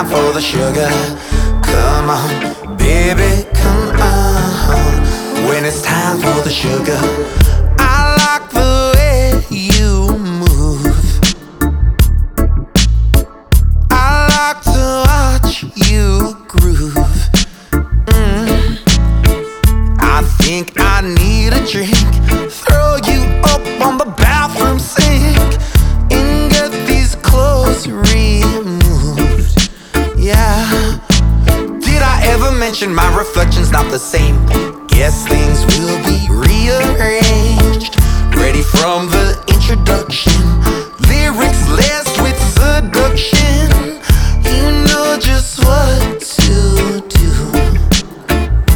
for the sugar. Come on, baby, come on. When it's time for the sugar, I like the way you move. I like to watch you groove. I think I need a drink. Throw you up on the bathroom sink and get these clothes removed. Yeah. Did I ever mention my reflection's not the same? Guess things will be